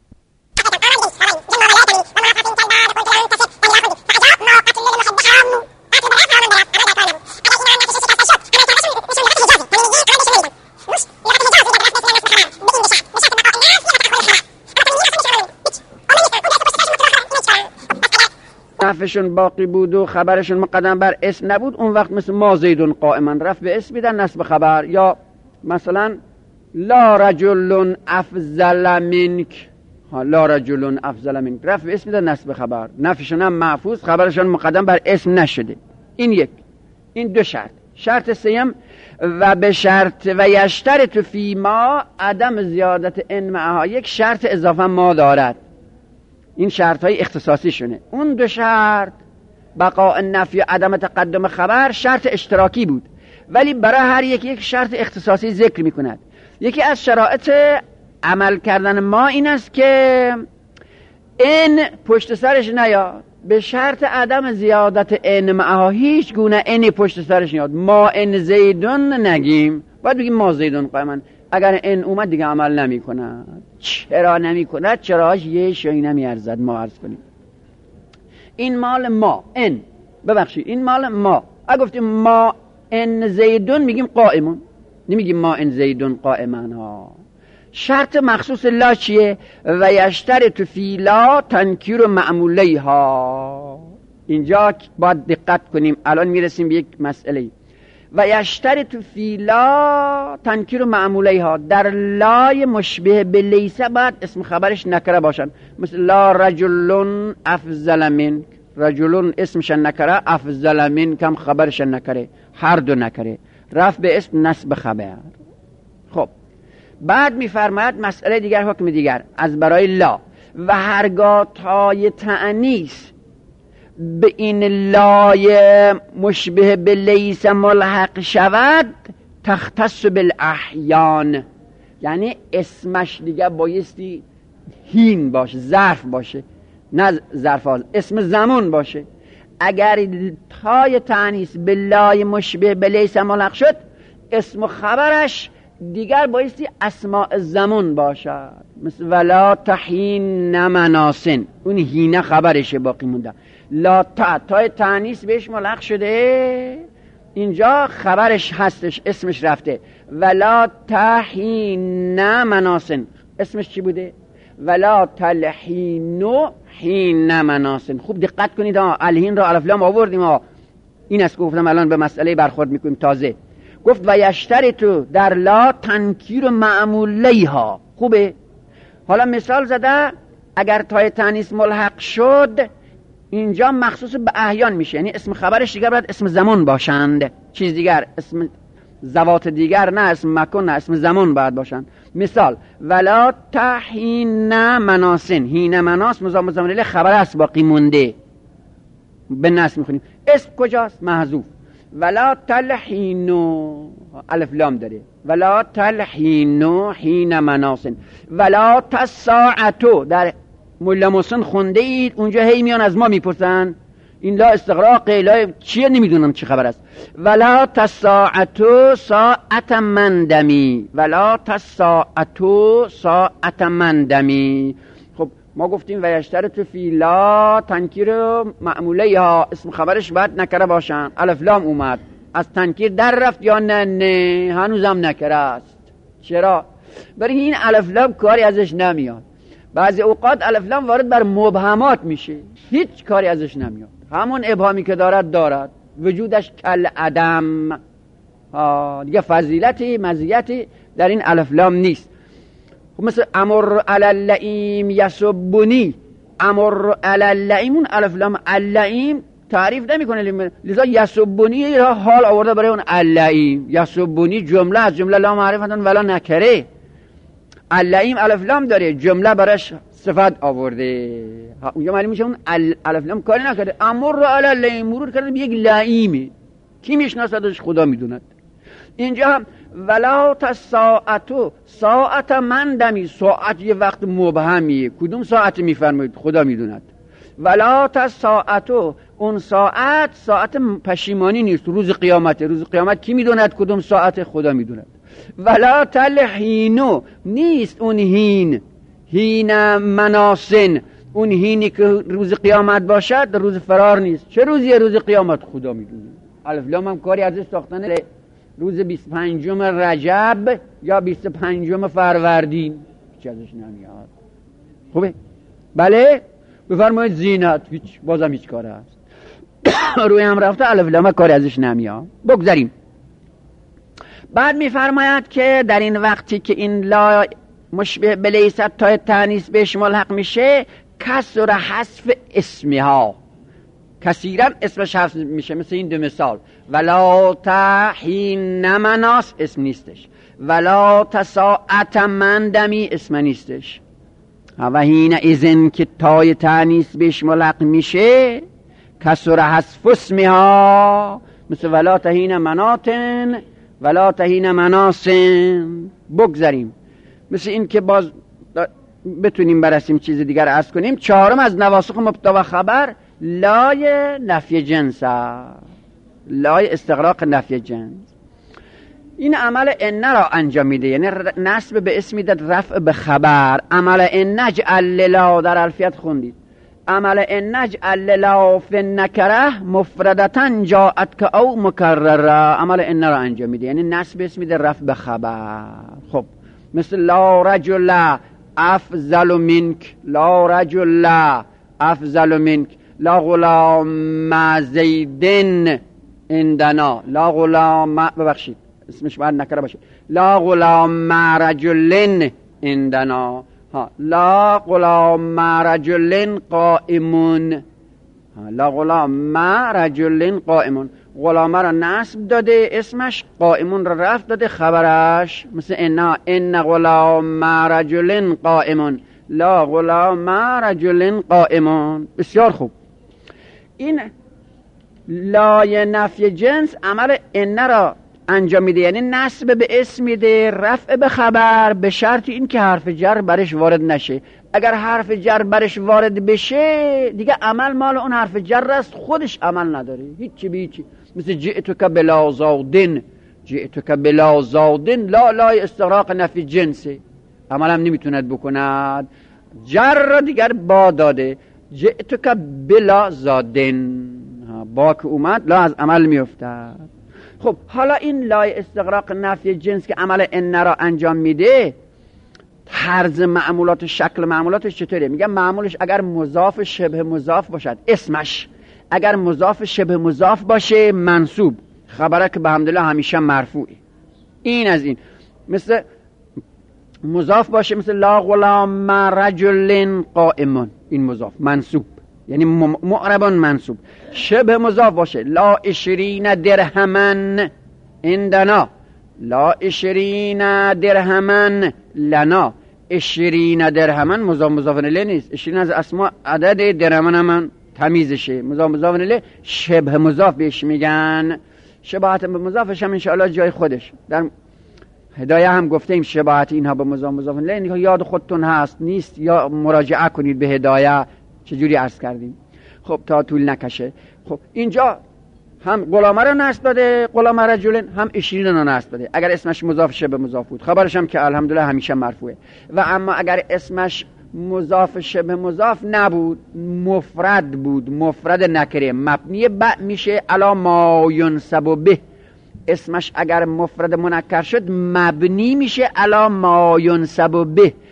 نفیشون باقی بود و خبرشون مقدم بر اسم نبود، اون وقت مثل ما زیدون قائما رفع به اسم میدن نصب خبر. یا مثلا لا رجل افضل منک، لا رجل افضل منک رفع به اسم میدن نصب خبر، نفیشون هم محفوظ، خبرشون مقدم بر اسم نشده. این یک. این دو شرط. شرط سیم و به شرط و یشترط فی ما عدم زیادت ان معها، یک شرط اضافه ما دارد، این شرط های اختصاصی شونه. اون دو شرط بقاء نفی و عدم تقدم خبر شرط اشتراکی بود، ولی برای هر یک شرط اختصاصی ذکر می کند. یکی از شرایط عمل کردن ما این است که این پشت سرش نیاد، به شرط عدم زیادت ان معها هیچ گونه این پشت سرش نیاد. ما ان زیدون نگیم، باید بگیم ما زیدون قائما. اگر این اومد دیگه عمل نمی کند. چرا نمی کند؟ چراش یه شایی نمی ارزد ما عرض کنیم. این مال ما، این ببخشید این مال ما. اگه گفتیم ما ان زیدون میگیم قائمون، نمیگیم ما ان زیدون قائمن ها. شرط مخصوص لا چیه؟ و یشترط فی لا تنکیر معمولیها. اینجا باید دقت کنیم، الان میرسیم به یک مسئله. و یشترط فی لا تنکیر معمولیها، در لای مشبه به لیسه باید اسم خبرش نکره باشن، مثل لا رجل افضل منک، رجل اسمش نکره، افضل منک هم خبرش نکره، هر دو نکره، رفع به اسم نصب خبر. خب بعد میفرماید مسئله دیگر، حکم دیگر از برای لا. و هرگاه تای تأنیث به این لای مشبه به لیس ملحق شود، تختص بالاحیان، یعنی اسمش دیگه بایستی هین باشه، ظرف باشه، نه ظرف اسم زمان باشه. اگر تای تأنیث به لای مشبه به لیس ملحق شد، اسم خبرش دیگر بایستی اسماء زمان باشد، مثل ولا تحین مناسن، اون هینه خبرشه باقی مونده. لا تای تانیث بهش ملحق شده، اینجا خبرش هستش، اسمش رفته. ولا تحین مناسن، اسمش چی بوده؟ ولا تلحینو حین مناسن. خوب دقت کنید، الهین را الف لام آوردیم، این است که گفتم الان به مسئله برخورد میکنیم تازه. گفت و یشترطو در لا تنکیر معمولیها. خوبه؟ حالا مثال زده، اگر تای تانیث ملحق شد، اینجا مخصوص به احیان میشه، یعنی اسم خبرش دیگر باید اسم زمان باشند، چیز دیگر اسم ذوات دیگر نه، اسم مکان نه، اسم زمان باید باشند. مثال ولا تحین مناسن، هین مناس مضاف مضاف الیه خبر است باقی مونده، به نصب میخونیم. اسم کجاست؟ محذوف. ولا تلحینو الف لام داره، ولا تلحینو حین مناسن. ولا تساعتو در مولا محسن خونده اید، اونجا هی میان از ما میپرسن این لا استغراقه، لا چیه، نمیدونم چی خبر است. ولا تساعتو ساعت مندمی، ولا تساعتو ساعت مندمی. خب ما گفتیم و یشترط فی لا تنکیر معموله ها، اسم خبرش باید نکره باشن. الف لام اومد، از تنکیر در رفت یا نه هنوزم نکره است. چرا؟ برای این الف لام کاری ازش نمیاد. بعضی اوقات الف لام وارد بر مبهمات میشه، هیچ کاری ازش نمیاد، همون ابهامی که دارد وجودش کل عدم. دیگه فضیلتی مزیتی در این الف لام نیست. خب مثل امر علی اللئیم یسبونی، امر علی اللئیم، اون الف لام اللئیم تعریف نمیکنه، لذا یسبونی را حال آورده برای اون اللئیم. یسبونی جمله از جمله لا معرفتن ولا نکره، اللئیم الف لام داره، جمله براش صفت آورده، اونجا معلوم میشه اون الف لام کاری نکرده. امر علی اللئیم مرور کرده به یک لئیمه، کی میشناسدش؟ خدا میدوند. اینجا هم ولا تساعتو، ساعت من دمی، ساعت یه وقت مبهمیه، کدوم ساعت میفرمایید؟ خدا میدوند. ولا تساعتو، اون ساعت پشیمانی نیست، روز قیامته. روز قیامت کی میدوند کدوم ساعت؟ خدا میدوند. ولا تلحینو، نیست اون هین مناسن، اون هینی که روز قیامت باشد روز فرار نیست. چه روزیه روز قیامت؟ خدا میدونه. الف لام هم کاری ازش ساختن روز 25 رجب یا 25 فروردین، هیچ ازش نمیاد. خوبه؟ بله؟ بفرمایید زینت، بازم هیچ کار هست. روی هم رفته الف لام کاری ازش نمیاد. بگذاریم. بعد میفرماید که در این وقتی که این لا مشبه بلیست تا تانیث بهش ملحق میشه، کسر حذف اسمها، کثیرا اسمش حذف میشه. مثل این دو مثال، ولا تحین مناس اسم نیستش، ولا تساعت من دمی اسم نیستش. و هین اذن که تای تانیث بهش ملحق میشه، کسر حذف اسمها، مثل ولا تحین مناتن ولا تحین مناسن. بگذاریم. مثل این که باز بتونیم برسیم چیز دیگر عرض کنیم. چهارم از نواسخ مبتدا و خبر لای نفی جنس، لای استغراق نفی جنس. این عمل ان را انجام میده، یعنی نسب به اسم میده، رفع به خبر. عمل ان نجعل لا در الفیت خوندید، عمل ان نجعل لا فی نکره مفردتا جاءت که او مکرره. عمل ان را انجام میده یعنی نسب اسم میده، رفع به خبر. خب مثل لا رجل افضل منک، لا رجل افضل منک، لا غلام زیدن عندنا، لا غلام، ببخشید اسمش باید نکره باشه، لا غلام رجل عندنا، لا غلام رجل قائمون، لا غلام رجل قائمون. غلامه را نصب داده اسمش، قائمون را رفع داده خبرش. مثل ان غلام رجل قائمون، لا غلام رجل قائمون. بسیار خوب. این لای نفی جنس عمل ان را انجام میده، یعنی نصب به اسم میده، رفع به خبر، به شرط این که حرف جر برش وارد نشه. اگر حرف جر برش وارد بشه دیگه عمل مال اون حرف جر است، خودش عمل نداره، هیچی به هیچی. مثل جئتک بلا زادن، جئتک بلا زادن، لا لای استغراق نفی جنسه، عمل هم نمیتوند بکند. جر دیگر با داده، جئتک بلا زادن، با که اومد لا از عمل میافتد. خب حالا این لای استغراق نفی جنس که عمل ان را انجام میده، طرز معمولات، شکل معمولاتش چطوره؟ میگم معمولش اگر مضاف شبه مضاف باشد اسمش، اگر مضاف شبه مضاف باشه منصوب، خبره که بحمدالله همیشه مرفوعه. این از این. مثل مضاف باشه مثل لا غلام رجل قائمون، این مضاف منصوب یعنی معرب منصوب. شبه مضاف باشه لا 20 درهمن عندنا، لا 20 درهمن لنا. 20 درهمن مضاف مضاف الیه نیست، 20 از اسماء عدد، درهمن هم تمیزشه، مضاف مضاف الیه شبه مضاف بهش میگن. شباهت به مضافش هم انشاءالله جای خودش در هدایه هم گفتیم. شباهت اینها به مضاف مضاف الیه یاد خودتون هست نیست، یا مراجعه کنید به هدایه چجوری عرض کردیم. خب تا طول نکشه. خب اینجا هم غلامه رو نصب داده، غلام رجلن، هم 20 رو نصب داده. اگر اسمش مضاف شبه مضاف بود خبرش هم که الحمدلله همیشه مرفوعه. و اما اگر اسمش مضاف شبه مضاف نبود، مفرد بود، مفرد نکره، مبنی میشه علی ما ینسب به. اسمش اگر مفرد منکر شد مبنی میشه علی ما ینسب به،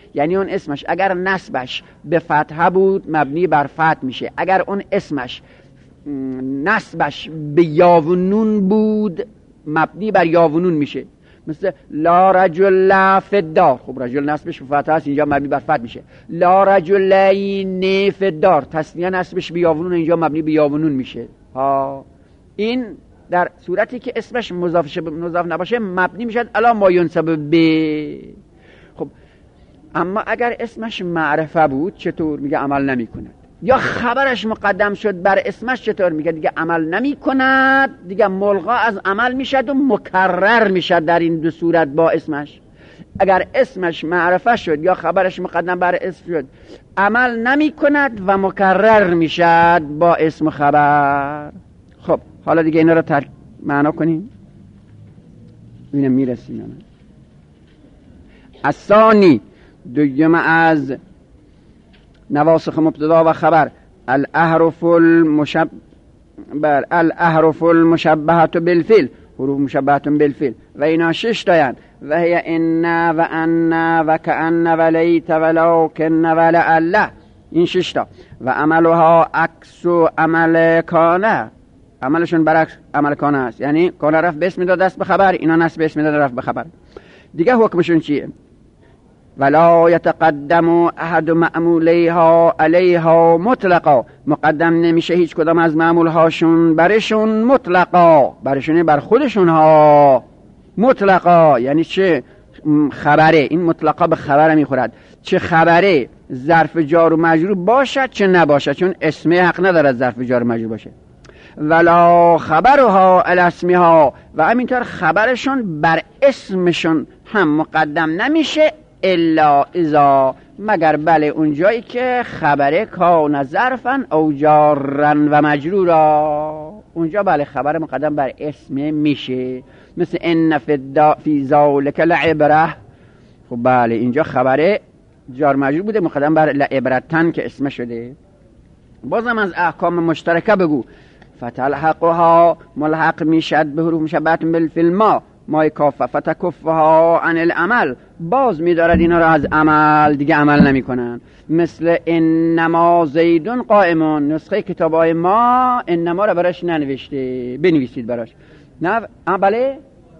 یعنی اون اسمش اگر نسبش به فتحه بود مبنی بر فتح میشه، اگر اون اسمش نسبش به یاونون بود مبنی بر یاونون میشه. مثل لا رجل فی الدار، خب رجل نسبش به فتحه است، اینجا مبنی بر فتح میشه. لا رجلین فی الدار، تثنیه نسبش به یاونون، اینجا مبنی به یاونون میشه. این در صورتی که اسمش مضاف نباشه مبنی میشه الا ما ینسب به. خب اما اگر اسمش معرفه بود چطور؟ میگه عمل نمی کند. یا خبرش مقدم شد بر اسمش چطور؟ میگه دیگه عمل نمی کند، دیگه ملغا از عمل میشد و مکرر میشد در این دو صورت با اسمش. اگر اسمش معرفه شد یا خبرش مقدم بر اسم شد عمل نمی کند و مکرر میشد با اسم و خبر. خب حالا دیگه اینا رو معنا کنیم ببینم میرسیم. الثانی، دویم از نواسخ مبتدا و خبر، الاحرف المشبهه بالفعل، حروف مشبهه بالفعل و اینا 6 تاین و هی ان و ان و کأن و لیت و لکن و لعل، این 6 تا. و عملها عکس عمل کانه، عملشون برعکس عمل کانه است، یعنی کانه رفت به اسم داد دست به خبر، اینا نصب به اسم داد رفت به خبر. دیگه حکمشون چیه؟ ولا یتقدم احد معمولیها علیها مطلقا، مقدم نمیشه هیچ کدام از معمولهاشون برشون مطلقا، برشون بر خودشون ها مطلقا. یعنی چه خبره؟ این مطلقا به خبره میخورد، چه خبره ظرف جار و مجرور باشد چه نباشد، چون اسمه حق ندارد ظرف جار و مجرور باشه. ولا خبرها علی اسمها، و همینطور خبرشون بر اسمشون هم مقدم نمیشه الا اذا، مگر بله اونجایی که خبره کان ظرفا او جارا و مجرورا، اونجا بله خبر مقدم بر اسم میشه. مثل ان فی ذالک لعبره، خب بله اینجا خبره جار مجرور بوده مقدم بر لعبرتن که اسم شده. بازم از احکام مشترکه بگو. فتلحقها، ملحق میشد به حروف مشبهه بالفعل ما کافه، فتکفها عن العمل، باز میدارد اینا را از عمل، دیگه عمل نمی کنن. مثل انما زیدون قائمون، نسخه کتابای ما انما را براش ننوشته، بنویسید براش. نه بله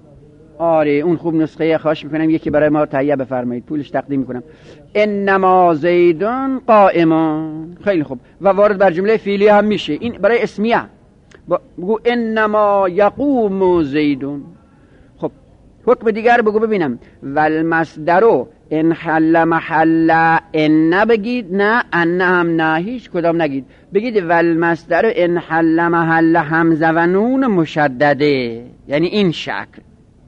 آره اون خوب نسخه، خواهش میکنم یکی برای ما تهیه بفرمایید، پولش تقدیم میکنم. انما زیدون قائمون، خیلی خوب. و وارد بر جمله فعلی هم میشه، این برای اسمیه. بگو انما یقوم زیدون. خب حکم دیگر بگو ببینم. والمصدر ان حل محل ان بگید، نه ان هم نه، هیچ کدام نگید، بگید والمصدر ان حل محل همزه و نون مشدده، یعنی این شکل.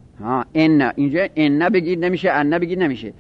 ان اینجا ان بگید نمیشه، ان بگید نمیشه.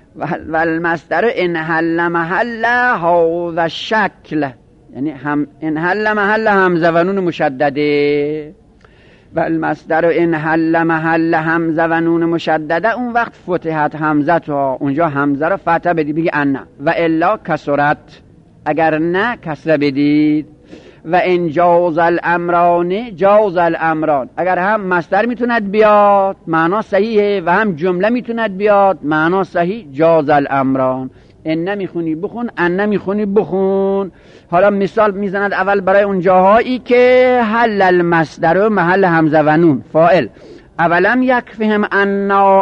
والمصدر ان حل محل هذا شکل، یعنی هم ان حل محل همزه و نون مشدده. و المصدر ان حل محل همزه و نون مشدده، اون وقت فتحت همزه تا اونجا همزه رو فتح بدید بگی ان، و الا کسرت، اگر نه کسره بدید. و ان جاز الامران جاز الامران، اگر هم مصدر میتوند بیاد معنا صحیحه و هم جمله میتوند بیاد معنا صحیح، جاز الامران. ان نمیخونی بخون، ان نمیخونی بخون. حالا مثال میزند اول برای اون جاهایی که حل المصدر محل همزه و نون فاعل. اولم یکفهم انا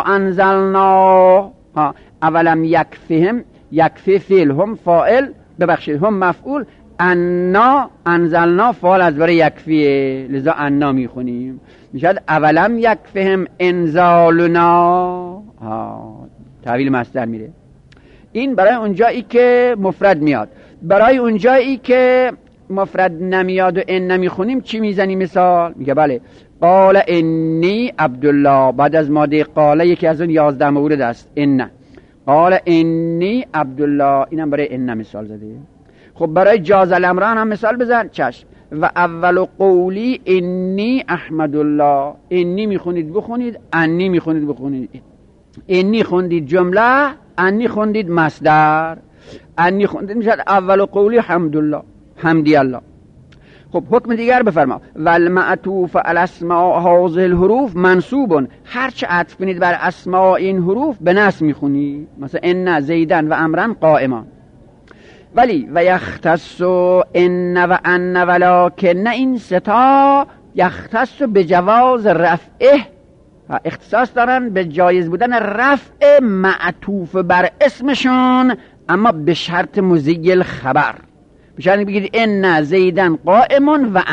انزلنا، اولم یکفهم، یکفی فعل، هم فاعل، ببخشید هم مفعول، انا انزلنا فاعل از برای یکفیه، لذا انا میخونیم، میشد اولم یکفهم انزالنا، تحویل مصدر میره. این برای اونجایی که مفرد میاد. برای اونجایی که مفرد نمیاد و ان نمیخونیم چی میزنیم؟ مثال میگه بله قال انی عبدالله، بعد از ماده قال یکی از اون 11 مورد است، ان قال انی عبدالله، اینم برای ان مثال زده. خب برای جاز الامران هم مثال بزن، چشم. و اول قولی انی احمد الله، انی میخونید بخونید، انی میخونید بخونید. انی خوندید جمله، انی خوندید مصدر. انی خوندید میشد اول قولی حمدالله، حمدی الله. خب حکم دیگر بفرما، والمعطوف علی اسماء هذه الحروف منصوب، هرچه عطف کنید بر اسماء این حروف به نصب میخونی، مثلا ان زیدن و امرن قائما. ولی و یختص ان و ان ولکن، این ستا یختص به جواز رفعه، اختصاص دارن به جایز بودن رفع معطوف بر اسمشون، اما به شرط مزیل خبر. به شرط بگید ان زیدن قائم و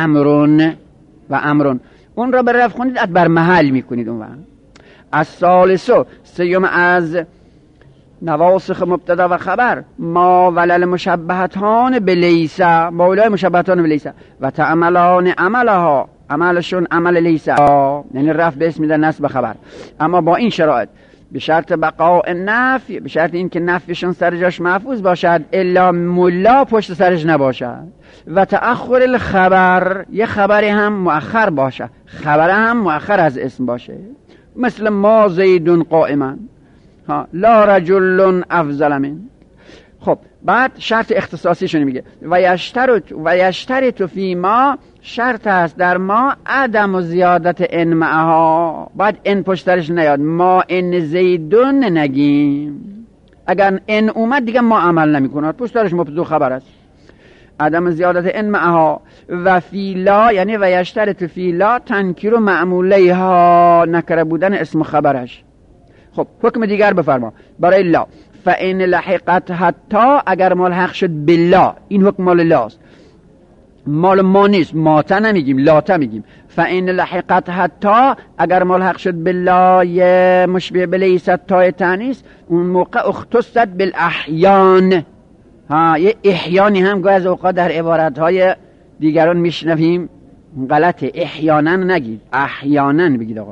امرون، اون را به رفع خونید بر محل میکنید. اون از ثالثو سیوم از نواسخ مبتدا و خبر ما ولل مشبهتان به لیسا، مولای مشبهتان به لیسا و تعملان عملها، عملشون عمل لیسا، یعنی رفع به اسم میدن نصب خبر، اما با این شرایط به شرط بقاء نفی، به شرط این که نفیشون سر جاش محفوظ باشد، الا ملا پشت سرش نباشد، و تأخر الخبر، یه خبری هم مؤخر باشه، خبر هم مؤخر از اسم باشه، مثل ما زیدون قائما، لا رجل افضل من. خب بعد شرط اختصاصیشون میگه و یشترط فی ما، شرط است در ما عدم و زیادت ان معها، بعد ان پشترش نیاد، ما ان زیدون نگیم، اگر ان اومد دیگه ما عمل نمیکنه، پشترش مبتدا خبر است. عدم زیادت ان معها و فی لا، یعنی و یشترط فی لا تنکیر و معمولیها، نکره بودن اسم خبرش. خب حکم دیگر بفرما برای لا، فإن لحقت حتی، اگر ملحق شد بالله، این حکم مال لاست، مال ما نیست، ماتا نمیگیم لاتا میگیم. فإن لحقت حتی، اگر ملحق شد بالله یه مشبه بلیست تای تانیس، اون موقع اختصت بالاحیان. یه احیانی هم گاهی از اوقات در عبارتهای دیگران میشنویم غلطه، احیانا نگید، احیانا بگید آقا.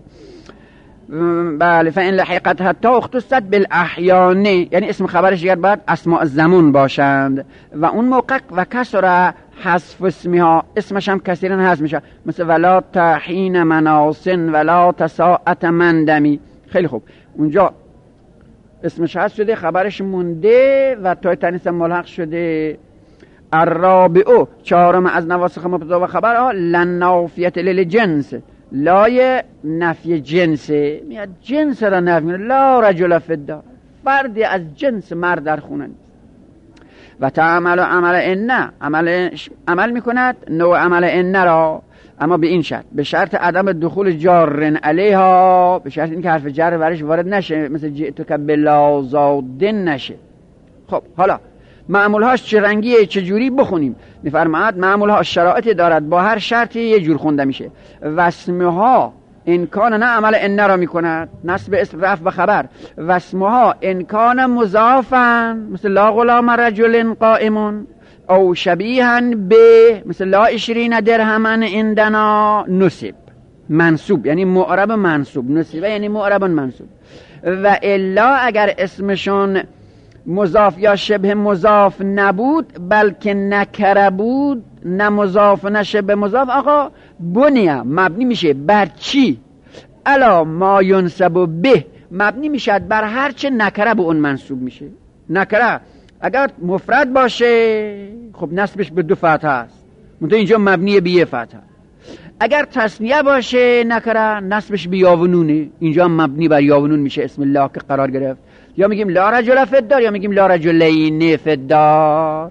بله، فإن لحقت حتی اختصت بالاحیان، یعنی اسم خبرش دیگر باید اسماء الزمان باشند، و اون موقع و کسر حذف اسمها، اسمش هم کثیرا حذف میشه، مثل ولا تحین مناسن ولا تساعت مندمی. خیلی خوب، اونجا اسمش حذف شده، خبرش مونده و تای تانیس ملحق شده. الرابعو، چهارم از نواسخ مبتدا و خبر، لنافیت للجنس، لای نفی جنسه، میاد جنس را نفی میکنه، لا رجل فی الدار، فردی از جنس مرد در خونه نیست. و تعمل عمل ان، عمل میکند نوع عمل ان را، اما به این شرط، به شرط عدم دخول جار علیها، به شرط اینکه حرف جر برش وارد نشه، مثل جئتک بلا زادن نشه. خب حالا معمولهاش چه رنگیه، چه جوری بخونیم؟ میفرماید معمولها شرایطی دارد، با هر شرطی یه جور خونده میشه. و اسمها انکان نه عمل ان را میکند، نصب اسم رفع و خبر. و اسمها انکان مضافن، مثل لا غلام رجل قائمون، او شبیها به، مثل لا 20 درهما عندنا نصب، منصوب یعنی معرب منصوب، نصبه یعنی معرب منصوب. و الا اگر اسمشون مضاف یا شبه مضاف نبود، بلکه نکره بود، نه مضاف نه شبه مضاف، آقا بنیه مبنی میشه بر چی؟ الا ما ینسب به، مبنی میشه بر هر چه نکره به اون منصوب میشه. نکره اگر مفرد باشه خب نصبش به 2 فتحه است، منتها اینجا مبنی به 1 فتحه. اگر تثنیه باشه نکره نصبش به یا و نونه، اینجا مبنی بر یا و نون میشه، اسم الله که قرار گرفت. یا میگیم لا رجل فی الدار، یا میگیم لا رجلین فی الدار.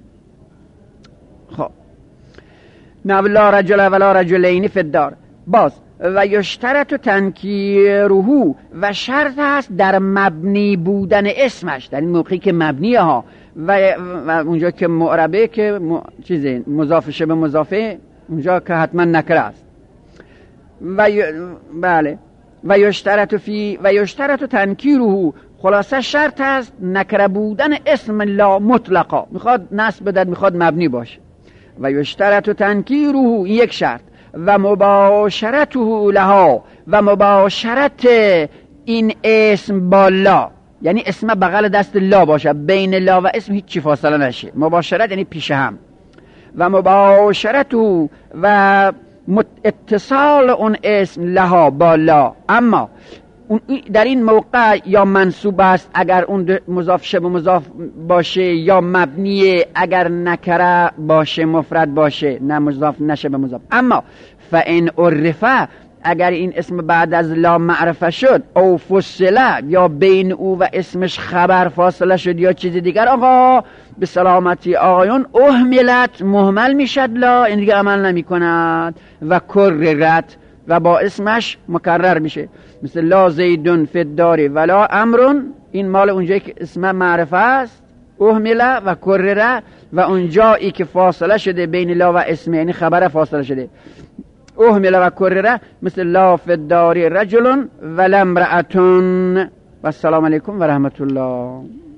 خب نه لا رجل ولا رجلین فی الدار. باز و یشترط تنکیره، و شرط هست در مبنی بودن اسمش، در این موقعی که مبنیه ها، و اونجا که معربه که چیزه مضاف شبه مضافه، اونجا که حتما نکره است. بله و یشترط تنکیره، خلاصه شرط هست نکره بودن اسم لا مطلقا، میخواد نصب بدد میخواد مبنی باشه. و یشترط تنکیره، یک شرط. و مباشرته لها، و مباشرت این اسم با لا، یعنی اسم بغل دست لا باشه، بین لا و اسم هیچی فاصله نشه، مباشرت یعنی پیش هم. و مباشرته و اتصال اون اسم لها با لا، اما در این موقع یا منصوب است اگر اون مضاف شبه مضاف باشه، یا مبنیه اگر نکره باشه مفرد باشه، نه مضاف نه شبه مضاف. اما فان عرفه، اگر این اسم بعد از لا معرفه شد، او فصله، یا بین او و اسمش خبر فاصله شد یا چیز دیگر، آقا به سلامتی آقایون اهملت، مهمل میشد لا، این دیگه عمل نمی کند، و کررت، و با اسمش مکرر میشه. مثل لا زیدون فی الدار ولا امرون، این مال اونجایی که اسم معرفه است، اهمله و کرره، و اونجایی که فاصله شده بین لا و اسم، یعنی خبر فاصله شده، اهمله و کرره، مثل لا فی الدار رجل ولا امرأتون. و السلام علیکم و رحمت الله.